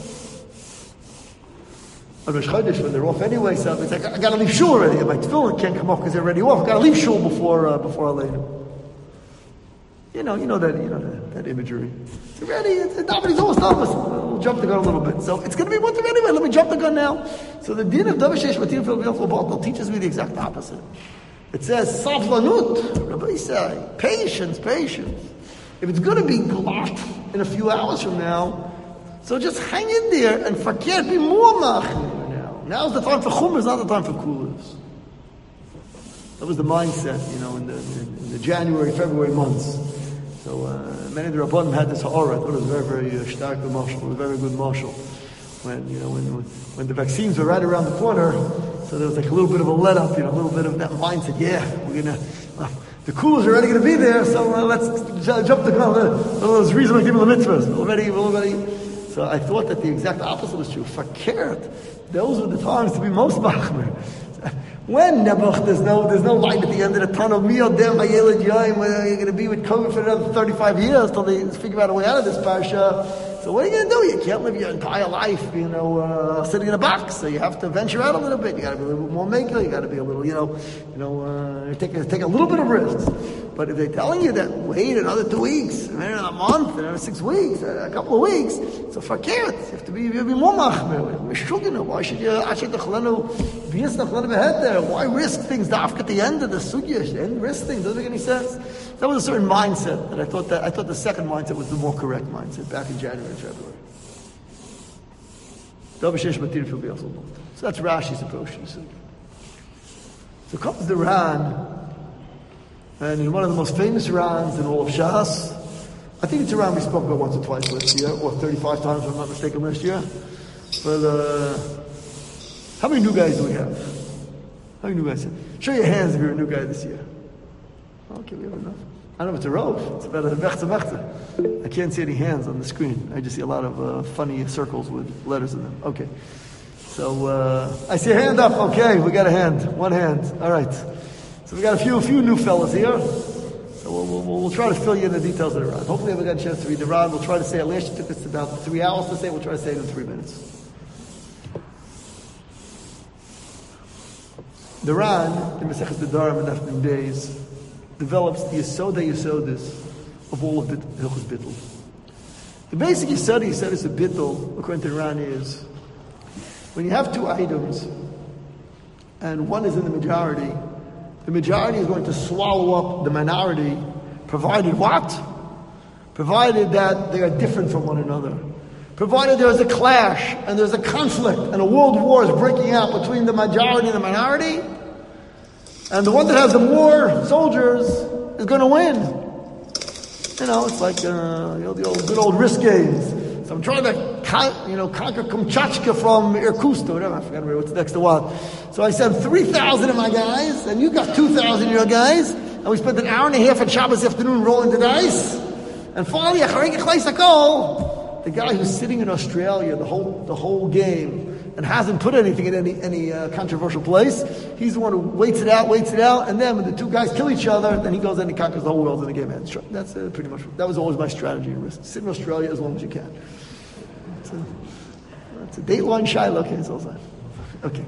Speaker 1: On Rosh Chodesh when they're off anyway, so it's like I got to leave shul already. My tefillin can't come off because they're already off. I got to leave shul before Aleinu. You know that imagery. It's ready. Davening's almost over. So we'll jump the gun a little bit. So it's going to be mutter anyway. Let me jump the gun now. So the din of davar sheyesh matir fil b'alf labotel teaches me the exact opposite. It says, savlanut, Rabbi say, patience. If it's going to be glot in a few hours from now, so just hang in there and forget, be more machmir now. Now's the time for chumras, not the time for kulas. That was the mindset, in the January, February months. So many of the Rabbanim had this ha'ara. I thought it was very, very stark marshal, a very good marshal. When the vaccines were right around the corner, so there was like a little bit of a let up, a little bit of that mindset. Yeah, we're gonna. The coolers are already going to be there, so let's jump the gun. Those reasonable people the mitzvahs already. So I thought that the exact opposite was true. Fakert, those were the times to be most machmir. When Nebuch, there's no light at the end of the tunnel. You're going to be with COVID for another 35 years till they figure out a way out of this parsha. So what are you going to do? You can't live your entire life, sitting in a box. So you have to venture out a little bit. You got to be a little bit more maker. You got to be a little, take a little bit of risks. But if they're telling you that wait another 2 weeks, another month, another 6 weeks, a couple of weeks, so fakert. You have to be more machmer. Why should you? Why risk things after the end of the sugya? And risk things doesn't make any sense. That was a certain mindset that I thought the second mindset was the more correct mindset back in January and February. So that's Rashi's approach to the sugya. So comes the Ran. And in one of the most famous Rans in all of Shas, I think it's a Ran we spoke about once or twice last year, or 35 times if I'm not mistaken last year. But how many new guys do we have? How many new guys? Show your hands if you're a new guy this year. Okay, we have enough. I don't know if it's a rove. It's about a mechta. I can't see any hands on the screen. I just see a lot of funny circles with letters in them. Okay. So I see a hand up. Okay, we got a hand. One hand. All right. So we got a few new fellas here. So we'll try to fill you in the details of the Ran. Hopefully we got a chance to read the Ran. We'll try to say it. Last year took us about 3 hours to say it. We'll try to say it in 3 minutes. The Ran, in Masechet Nedarim and Afternoon Days, develops the Yesodis of all of Hilchos Bittul. The basic Yesodis of Bittul, according to the Ran, is when you have 2 items and one is in the majority is going to swallow up the minority, provided what? Provided that they are different from one another. Provided there is a clash and there's a conflict and a world war is breaking out between the majority and the minority, and the one that has the more soldiers is going to win. It's like the good old risk games. So I'm trying to conquer Kamchatka from Irkutsk or whatever. I forgot what's next to what. So I sent 3,000 of my guys, and you got 2,000 of your guys, and we spent an hour and a half on Shabbos afternoon rolling the dice. And finally, the guy who's sitting in Australia the whole game and hasn't put anything in any controversial place, he's the one who waits it out, and then when the 2 guys kill each other, then he goes in and conquers the whole world and the game ends. That's pretty much. That was always my strategy. Sit in Australia as long as you can. It's a Dateline Shiloh case also. Okay.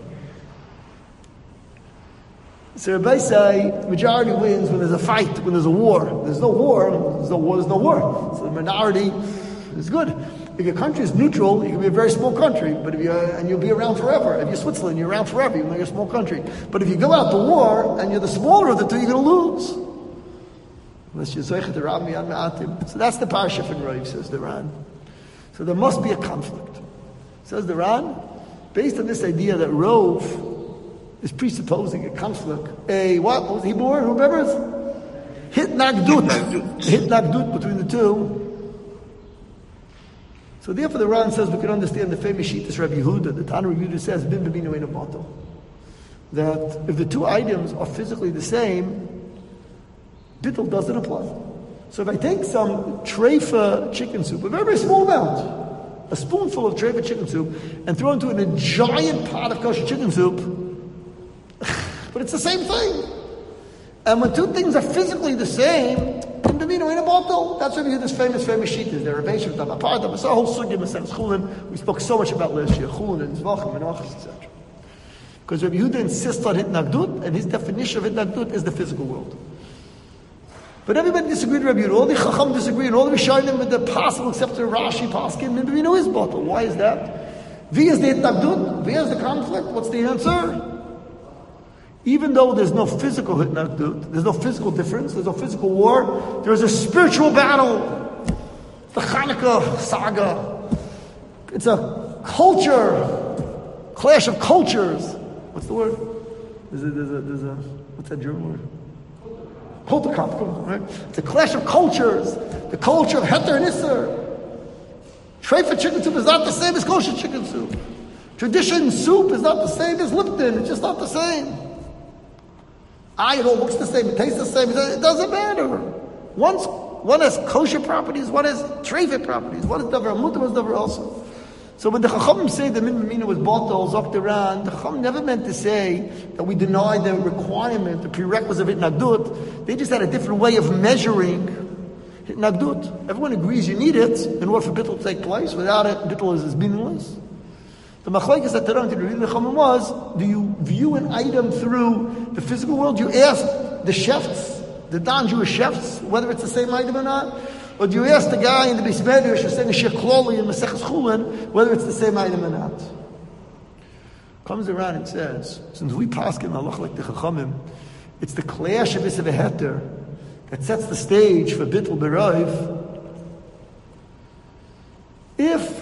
Speaker 1: So Rabbi say majority wins when there's a fight, when there's a war. There's no war. There's no war. So the minority is good. If your country is neutral, you can be a very small country, but and you'll be around forever. If you're Switzerland, you're around forever, even though you're a small country. But if you go out to war and you're the smaller of the 2, you're going to lose. Unless you're Zoichet the Rab Miyad Me'atim. So that's the parsha from Rav, says the Ran. So there must be a conflict. Says the Ran, based on this idea that Rov is presupposing a conflict. What was the Hebrew word? Who remembers? Hitnagdut between the 2. So therefore the Ran says we can understand the famous Shittas Rabbi Yehuda. The Tana Rabbi Yehuda says, Bin B'Binu Ein Batel. That if the 2 items are physically the same, Bittul doesn't apply. So if I take some treifa chicken soup, a very, very small amount, a spoonful of treifa chicken soup, and throw it into a giant pot of kosher chicken soup, but it's the same thing. And when 2 things are physically the same, that's why we hear this famous sheet. There are Rebbeinu Tamapar, the whole sugya Maseches Chulin. We spoke so much about last year, Chulin and Zvachim and Achas, etc. Because Rabbi Yehuda insists on Hitnagdut, and his definition of Hitnagdut is the physical world. But everybody disagreed with Rabbi Yehuda. All the Chacham disagreed, and all the Rishonim with the possible, except the Rashi Paskin, maybe is bottle. Why is that? V is the Hitnagdut, V is the conflict. What's the answer? Even though there's no physical hitnagdut, there's no physical difference, there's no physical war, there's a spiritual battle. The Hanukkah saga. It's a clash of cultures. What's the word? There's a what's that German word? Kulturkampf, right? It's a clash of cultures. The culture of Heter and Isser. Treifa chicken soup is not the same as kosher chicken soup. Tradition soup is not the same as Lipton. It's just not the same. It all looks the same, it tastes the same, it doesn't matter. One has kosher properties, one has treifa properties, one is davar mutar, one is davar also. So when the Chachamim say the Min B'Mina was bottle, Zok Duran, the Chacham never meant to say that we deny the requirement, the prerequisite of Hitnagdut. They just had a different way of measuring Nagdut. Everyone agrees you need it in order for bittul to take place. Without it, bittul is meaningless. The machlokes that Torah did read the Chachamim was: do you view an item through the physical world? You ask the chefs, the non-Jewish chefs, whether it's the same item or not, or do you ask the guy in the Beis Medrash who's saying a Shir Kloli in Maseches Chulin whether it's the same item or not? Comes around and says, since we paskin halach like the Chachamim, it's the clash of Isav Heter that sets the stage for Bittul B'Rov. If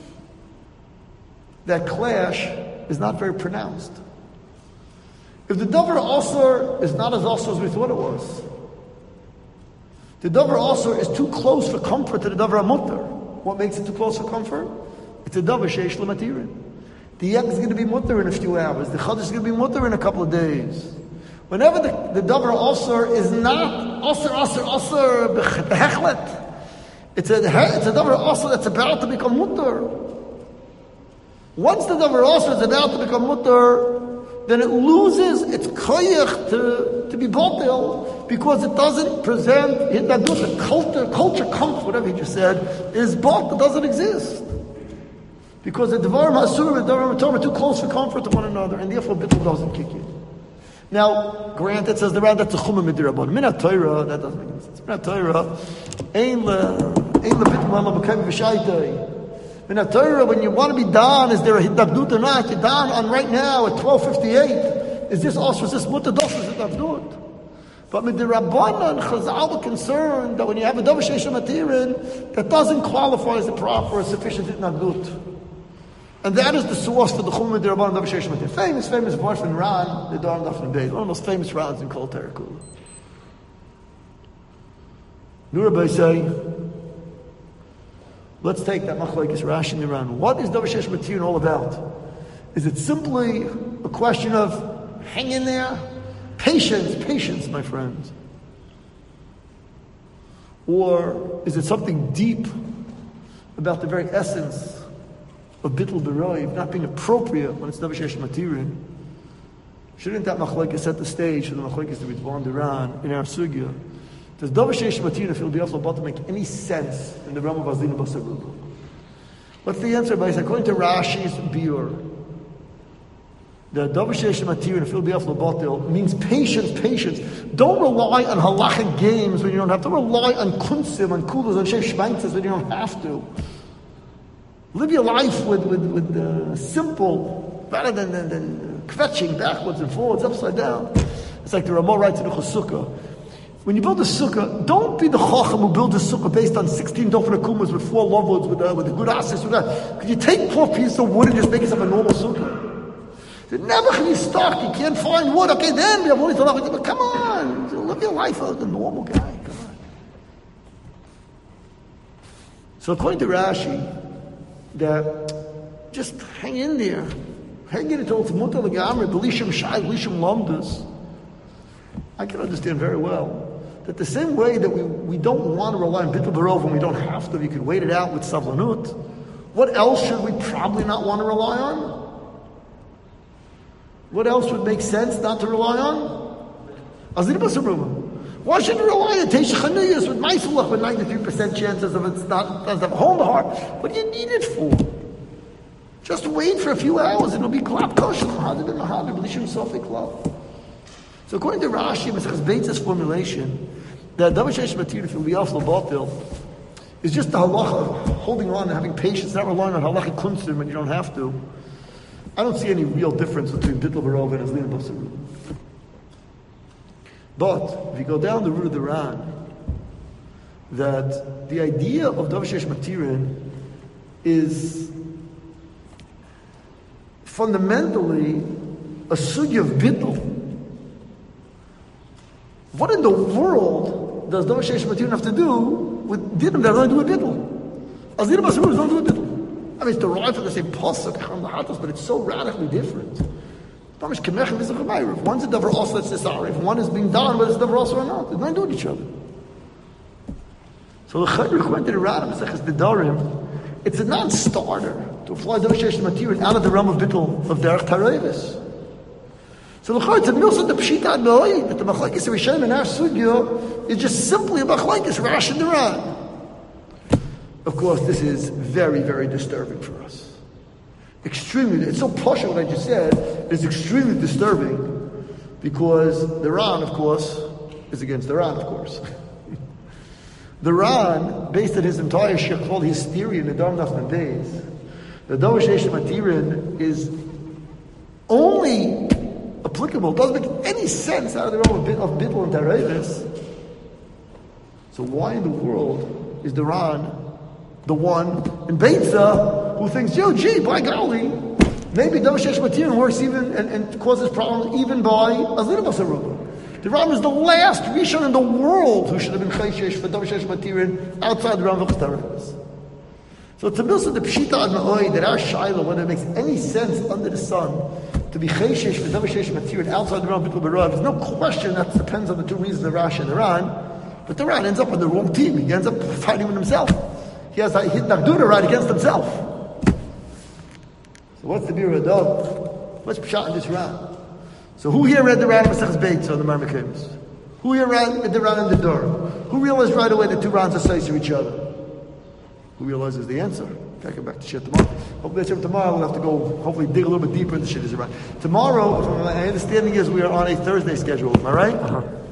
Speaker 1: that clash is not very pronounced, if the Dover Osor is not as Osor as we thought it was, the Dover Osor is too close for comfort to the Dover Mutter. What makes it too close for comfort? It's a Dover Sheish L'Matirin. The egg is going to be Mutter in a few hours. The Chadash is going to be Mutter in a couple of days. Whenever the Dover Osor is not Osor B'Hechlet, it's a Dover Osor that's about to become Mutter. Once the Dover Osor is about to become Mutter, then it loses its koyach to be botel, because it doesn't present the culture comfort, whatever he just said, is bought, it doesn't exist. Because the Devarim Asur and the Devarim Torah are too close for comfort to one another, and therefore bittul doesn't kick in. Now, granted, says the Rad, that's a chumah midirabon. Minat Torah, that doesn't make any sense. Minat Torah, ein lebittul ma'ala b'kayim v'shaitai. In a Torah, when you want to be done, is there a hidabdut or not? You're done on right now at 12:58. Is this also, is this mutter dos, is it hidabdut? But with the Rabbanan, Chazal are concerned that when you have a davar sheish matirin, that doesn't qualify as a proper or sufficient hidabdut. And that is the source for the chum with the Rabbanan davar sheish matirin. Famous voice from Ran, the Dar Daf Beis, one of the most famous Rans in Kol Terakul. Nura say, let's take that machlokes Rashi and Ran. What is davar sheish matirin all about? Is it simply a question of hang in there? Patience, my friends. Or is it something deep about the very essence of bittul b'rov not being appropriate when it's davar sheish matirin? Shouldn't that machlokes set the stage for the machlokes that we born Ran in our sugya? Does davar sheish matirin feel b'yafla to make any sense in the realm of Azlina Basaruba? What's the answer? By according to Rashi's biur, the davar sheish matirin feel b'yafla means patience. Don't rely on halachic games when you don't have to. Don't rely on kunsim, on kulas, on sheish shvantzes when you don't have to. Live your life with simple, rather than kvetching backwards and forwards, upside down. It's like the Ramah writes in the Chasukkah. When you build a sukkah, don't be the chacham who builds a sukkah based on 16 dofer akumas with 4 lovwoods with a good assist with that. Could you take 4 pieces of wood and just make yourself a normal sukkah? Never can you start. You can't find wood. Okay, then we have only to love it. But come on, live your life like a normal guy. Come on. So according to Rashi, that just hang in there, hang in until it's mutar l'gamri, b'lishim shai, b'lishim lamdas. I can understand very well that the same way that we don't want to rely on bittul b'rov when we don't have to, you can wait it out with savlanut. What else should we probably not want to rely on? What else would make sense not to rely on? Azir Basaruma. Why should you rely on Teisha Chanuyas with Maisulach with 93% chances of it's not, doesn't have a hole in the heart? What do you need it for? Just wait for a few hours, it'll be klap kosher, mahadib and mahadib, lishim sofik klap. So according to Rashi, Maseches Beitz's formulation, that davar sheish matirin fil b'yafla batil is just the halacha of holding on and having patience, not relying on halachic kunsim when you don't have to. I don't see any real difference between bittul b'rov and Azlina Basaruba. But if you go down the route of the Ran, that the idea of davar sheish matirin is fundamentally a sugya of bittul. What in the world does davar sheish matirin have to do with dinim that have nothing to do with bittul? Azlina Basaruba has nothing to do with bittul. I mean, it's derived from the same pasuk, but it's so radically different. One's a davar also that's necessary. If one is being done, whether it's davar also or not, they're going to do with each other. So the Chayr went to the Ran of Maseches Nedarim. It's a non-starter to apply davar sheish matirin out of the realm of bittul of derech tarevis. So the it's a milsa the pshita noy that the machlekes Rishonim in our sugya is just simply a machlekes Rash and the Ran. Of course, this is very, very disturbing for us. Extremely. It's so posh what I just said. It's extremely disturbing because the Ran, of course, is against the Ran, of course. The Ran, based on his entire shir called his theory in the Dam Nachman Beis, the Dovish Eish Matirin is only applicable, doesn't make any sense out of the realm of Bittul and Tarevis. So why in the world is the Ran the one in Beitza who thinks, by golly, maybe Dovish Eish Matirin works even and causes problems even by Azlina Basaruba. The Ram is the last Rishon in the world who should have been Chayshesh for Dovish Eish Matirin outside the Ram of Tarevis. So it's a milsa the pshita ad ma'oi that our shaila, whether it makes any sense under the sun to be chayshish for Dovish Eish Matirin outside the Ram Bittul Barav, there's no question that depends on the two reasons, the Rash and the Ran. But the Ran ends up on the wrong team. He ends up fighting with himself. He has hit Nagduna right against himself. So what's the Bira Adov? What's pshat in this Ran? So who here read the Ran of Masechus Beitz on the Marmakims? Who here read the Ran in the Dur? Who realized right away the two Rans are size to each other? Who realizes the answer? Okay, come back to shit tomorrow. Hopefully tomorrow we'll have to go, hopefully dig a little bit deeper into shit is around. Tomorrow, my understanding is we are on a Thursday schedule, am I right?